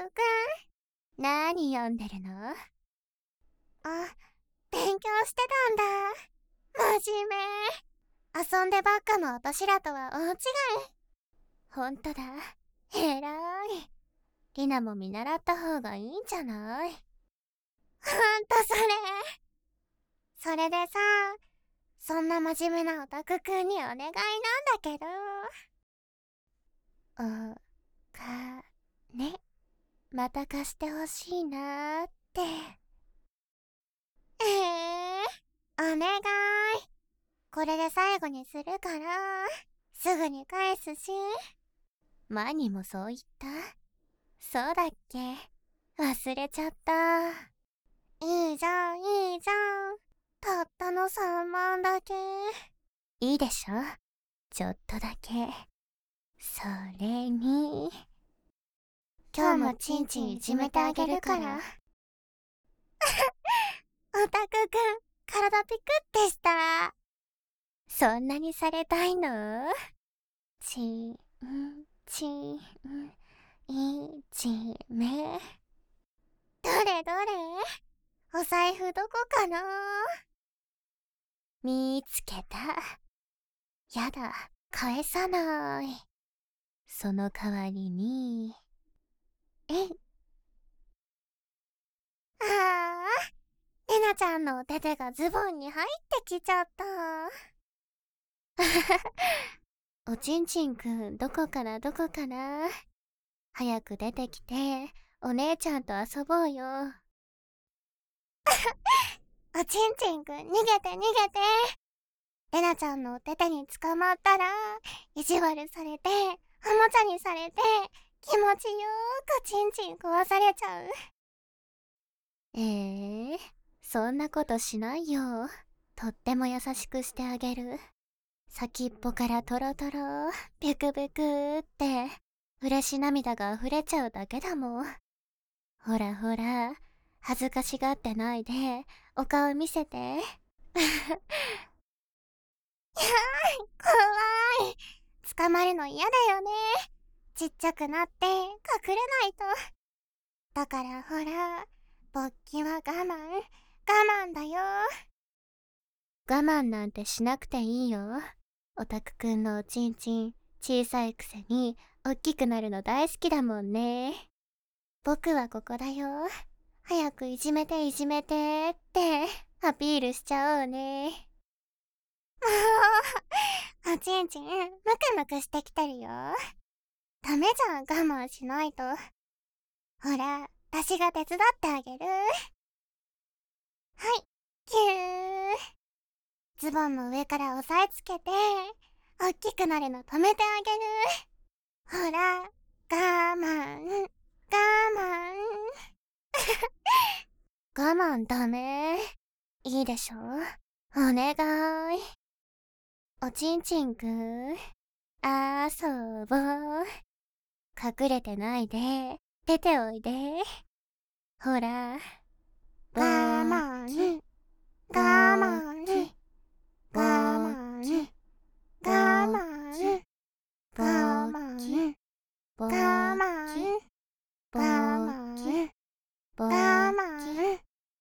くん。何読んでるの？勉強してたんだ。真面目。遊んでばっかの私らとは大違い。ほんとだ。えらい。リナも見習った方がいいんじゃない？ほんとそれ。それでさ、そんな真面目なオタクくんにお願いなんだけど。お金、また貸してほしいなーって。お願い。これで最後にするから、すぐに返すし。マニもそう言った？そうだっけ？忘れちゃった。いいじゃん、いいじゃん。たったの3万だけ。いいでしょ？ちょっとだけ。それに、今日もチンチンいじめてあげるから。オタクくん、体ピクってした。そんなにされたいの？ちん、ちん、いじめ。どれどれ？お財布どこかな？見つけた。やだ、返さない。その代わりに、ああ、レナちゃんのお手手がズボンに入ってきちゃった。おちんちんくん、どこからどこから？早く出てきて、お姉ちゃんと遊ぼうよ。おちんちんくん、逃げて逃げて。レナちゃんのお手手に捕まったら、意地悪されて、おもちゃにされて、気持ちよーくちんちん壊されちゃう。そんなことしないよ。とっても優しくしてあげる。先っぽからトロトロ、ビュクビュクって、嬉し涙が溢れちゃうだけだもん。ほらほら、恥ずかしがってないで、お顔見せて。やーい、怖い。捕まるの嫌だよね。ちっちゃくなって隠れないと。だからほら、勃起は我慢だよ。我慢なんてしなくていいよ。オタクくんのおちんちん、小さいくせにおっきくなるの大好きだもんね。僕はここだよ。早くいじめていじめてってアピールしちゃおうね。もう、おちんちん、ムクムクしてきてるよ。ダメじゃん、我慢しないと。ほら、私が手伝ってあげる。はい、キュー。ズボンの上から押さえつけて、おっきくなるの止めてあげる。ほら、我慢。我慢ダメ。いいでしょ？お願い。おちんちんくん、遊ぼう。隠れてないで、出ておいで。ほら、我慢、我慢、我慢、我慢、我慢、我慢、我慢、我慢。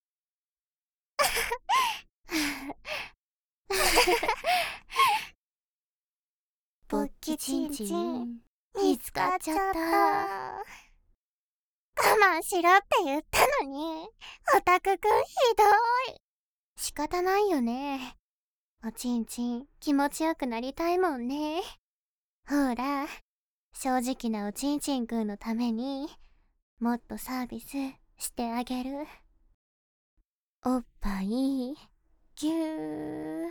勃起ちんちん、見つかっちゃった。我慢しろって言ったのに、オタクくんひどい。仕方ないよね。おちんちん、気持ちよくなりたいもんね。ほら、正直なおちんちんくんのために、もっとサービスしてあげる。おっぱい、ぎゅー。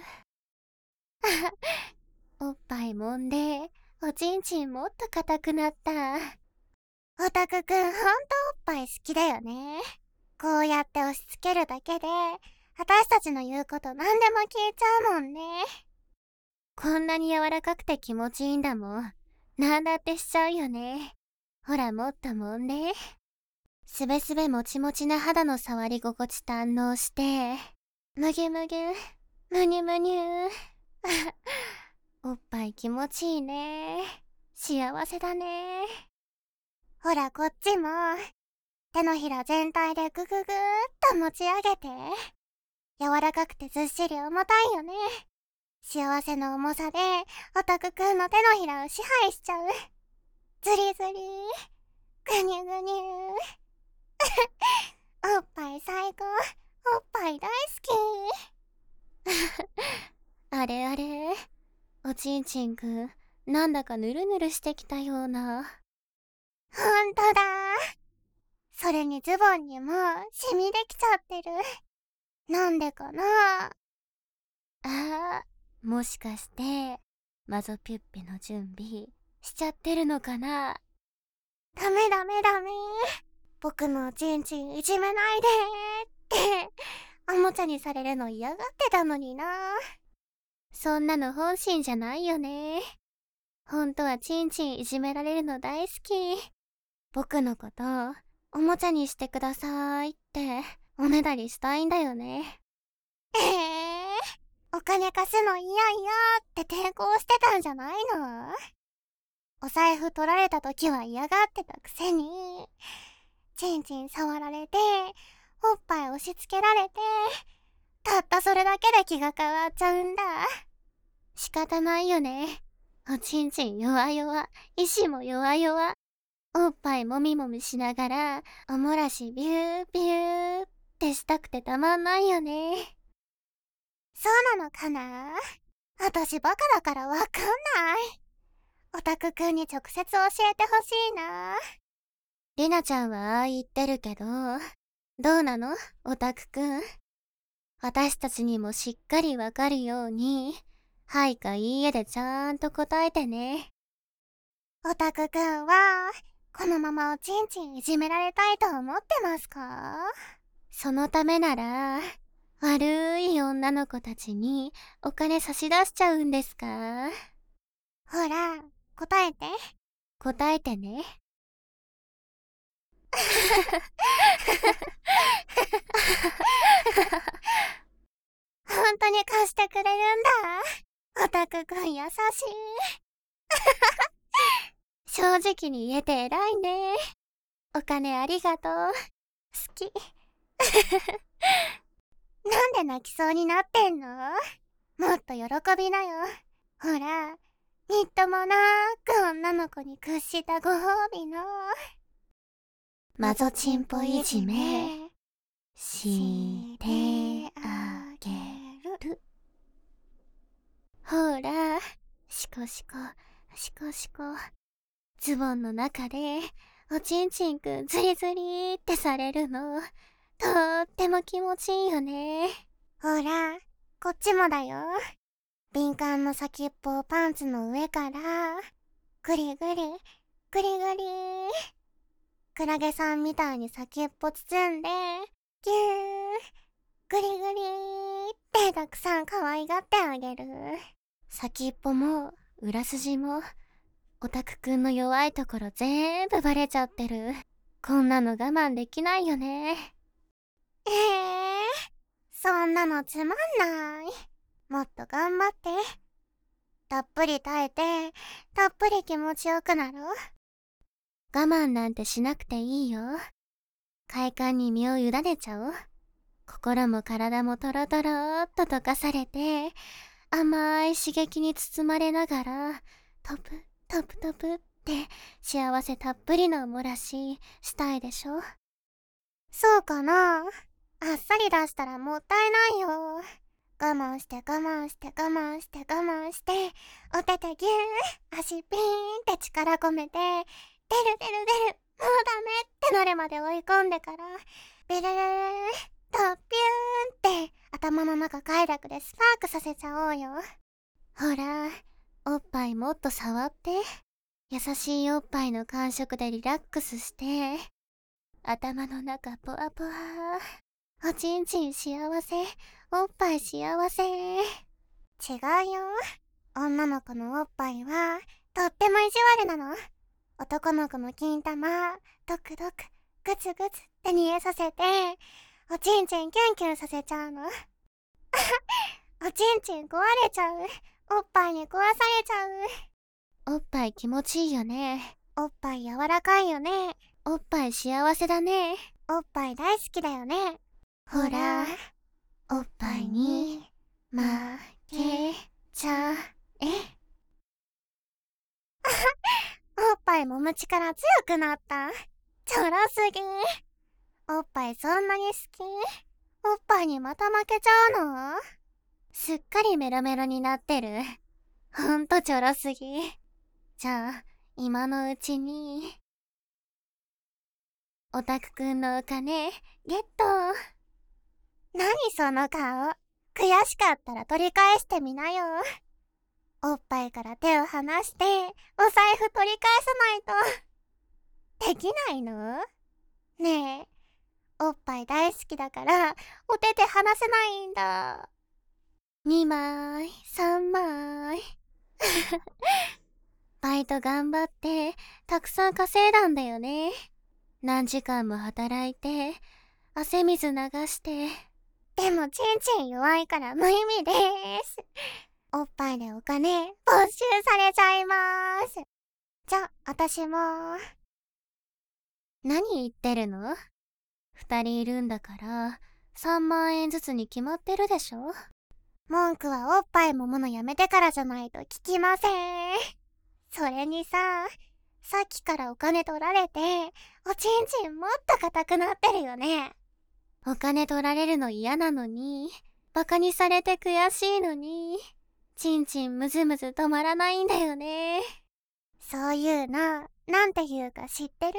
おっぱい揉んで、おちんちんもっと硬くなった。オタクくんほんとおっぱい好きだよね。こうやって押し付けるだけで、私たちの言うこと何でも聞いちゃうもんね。こんなに柔らかくて気持ちいいんだもん。なんだってしちゃうよね。ほらもっと揉んで。すべすべもちもちな肌の触り心地堪能して。むぎゅむぎゅ、むにゅむにゅ。おっぱい気持ちいいね。幸せだね。ほらこっちも。 手のひら全体でグググーっと持ち上げて。柔らかくてずっしり重たいよね。幸せの重さでオタクくんの手のひらを支配しちゃう。ズリズリぐにゅぐにゅおっぱい最高。おっぱい大好きあれあれ、おちんちんくん、なんだかぬるぬるしてきたような。ほんとだ。それにズボンにもシミできちゃってる。なんでかな。もしかしてマゾピュッペの準備しちゃってるのかな。ダメダメダメ。僕のおちんちんいじめないでっておもちゃにされるの嫌がってたのにな。そんなの本心じゃないよね。ほんとはちんちんいじめられるの大好き。僕のことおもちゃにしてくださいっておねだりしたいんだよね。お金貸すの嫌々って抵抗してたんじゃないの？お財布取られた時は嫌がってたくせに、ちんちん触られて、おっぱい押し付けられて、たったそれだけで気が変わっちゃうんだ。仕方ないよね。おちんちん弱々、意志も弱々。おっぱいもみもみしながら、おもらしビュービューってしたくてたまんないよね。そうなのかな？私バカだからわかんない。オタクくんに直接教えてほしいな。りなちゃんはああ言ってるけど、どうなの？オタクくん。私たちにもしっかりわかるように、はいかいいえでちゃんと答えてね。オタクくんは、このままおちんちんいじめられたいと思ってますか？そのためなら、悪い女の子たちにお金差し出しちゃうんですか？ほら、答えて。答えてね。本当に貸してくれるんだ。オタクくん優しい。正直に言えて偉いね。お金ありがとう。好き。なんで泣きそうになってんの？もっと喜びなよ。ほら、みっともなく女の子に屈したご褒美のマゾチンポいじめしてあげる。ほら、シコシコシコシコ。ズボンの中でおちんちんくんズリズリってされるのとっても気持ちいいよね。ほら、こっちもだよ。敏感の先っぽをパンツの上からグリグリグリグリ。クラゲさんみたいに先っぽ包んでギューグリグリってたくさん可愛がってあげる。先っぽも裏筋もオタクくんの弱いところ全部バレちゃってる。こんなの我慢できないよね。そんなのつまんない。もっと頑張って。たっぷり耐えて、たっぷり気持ちよくなろう。我慢なんてしなくていいよ。快感に身を委ねちゃおう。心も体もトロトロっと溶かされて、甘い刺激に包まれながら、トプトプトプって幸せたっぷりのおもらししたいでしょ。そうかな。あっさり出したらもったいないよ。我慢して我慢して我慢して我慢して、お手手ギュー、足ピーンって力込めて、出る出る出る、もうダメってなるまで追い込んでから、ビルルルルとピューンって頭の中快楽でスパークさせちゃおうよ。ほら、おっぱいもっと触って。優しいおっぱいの感触でリラックスして。頭の中ポワポワ。おちんちん幸せ。おっぱい幸せ。違うよ。女の子のおっぱいはとっても意地悪なの。男の子の金玉ドクドクグツグツって煮えさせておちんちんキュンキュンさせちゃうの。おちんちん壊れちゃう。おっぱいに壊されちゃう。おっぱい気持ちいいよね。おっぱい柔らかいよね。 おっぱい幸せだね。おっぱい大好きだよね。ほら、おっぱいに負けちゃえ。おっぱい揉む力強くなった。ちょろすぎ。おっぱいそんなに好き？おっぱいにまた負けちゃうの？すっかりメロメロになってる。ほんとちょろすぎ。じゃあ、今のうちに。オタクくんのお金、ゲット。何その顔。悔しかったら取り返してみなよ。おっぱいから手を離して、お財布取り返さないと。できないの？ねえ、おっぱい大好きだから、お手手離せないんだ。2枚、3枚。バイト頑張って、たくさん稼いだんだよね。何時間も働いて、汗水流して。でもちんちん弱いから無意味です。おっぱいでお金没収されちゃいます。じゃ、私も。何言ってるの？2人いるんだから3万円ずつに決まってるでしょ。文句はおっぱい揉むのやめてからじゃないと聞きません。それにさっきからお金取られておちんちんもっと硬くなってるよね。お金取られるの嫌なのに、バカにされて悔しいのに、ちんちんムズムズ止まらないんだよね。そういうのなんて言うか知ってる？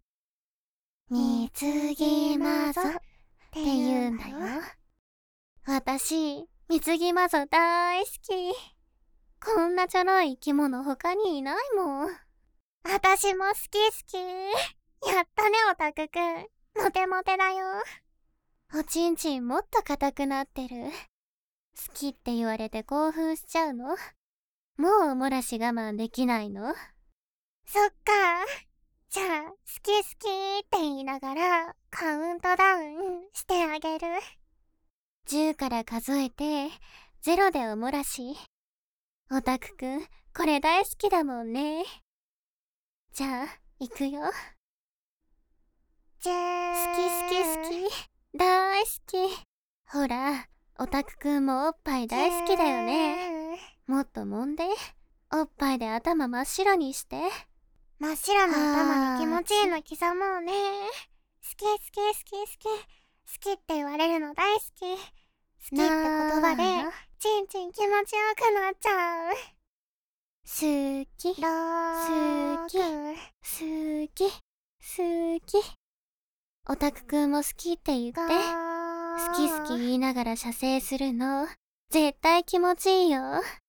水着マゾって言うんだよ。私、水着マゾ大好き。こんなちょろい生き物他にいないもん。私も好き好き。やったね、オタクくん。モテモテだよ。おちんちんもっと硬くなってる。好きって言われて興奮しちゃうの？もうおもらし我慢できないの？そっか。じゃあ、好き好きって言いながらカウントダウンしてあげる。10から数えて、0でおもらし。オタクくん、これ大好きだもんね。じゃあ、行くよ。好き好き好き。大好き。ほら、オタクくんもおっぱい大好きだよね。もっと揉んで。おっぱいで頭真っ白にして。真っ白な頭に気持ちいいの刻もうね。好き好き好き好き。好きって言われるの大好き。好きって言葉で、ちんちん気持ちよくなっちゃう。好き、好き、好き、好き。オタクくんも好きって言って。好き好き言いながら射精するの、絶対気持ちいいよ。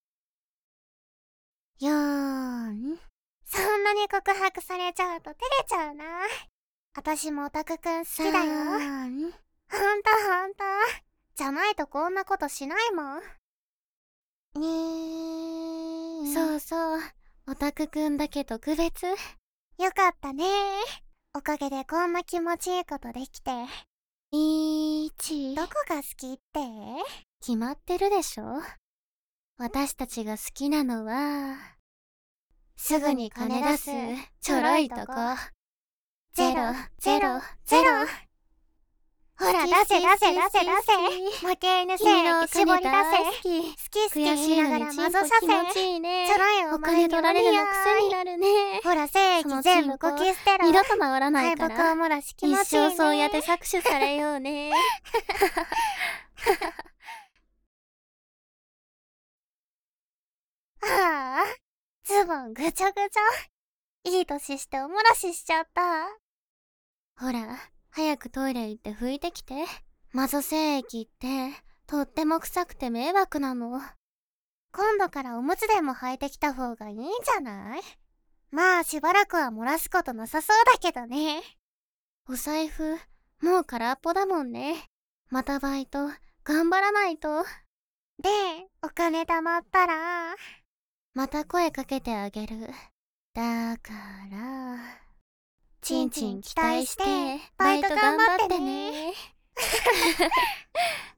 そんなに告白されちゃうと照れちゃうな。私もオタクくん好きだよ。ほんと。じゃないとこんなことしないもん。そうそう、オタクくんだけ特別。よかったね。おかげでこんな気持ちいいことできて。どこが好きって決まってるでしょ。私たちが好きなのは、すぐに金出すちょろいとこ。0、0、0。ほら、出せ。負け犬精液絞り出せ。好き悔しいながらマゾ射精。ちょろいお金取られるの癖になるね。ほら、精液全部こき捨てろ。二度と回らないから。敗北おもらし気持ちいいね。一生そうやって搾取されようね。ああ、ズボンぐちょぐちょ。いい年しておもらししちゃった。ほら、早くトイレ行って拭いてきて。マゾ精液ってとっても臭くて迷惑なの。今度からおむつでも履いてきた方がいいんじゃない？まあしばらくは漏らすことなさそうだけどね。お財布もう空っぽだもんね。またバイト頑張らないと。で、お金貯まったらまた声かけてあげる。だからちんちん期待してバイト頑張ってね。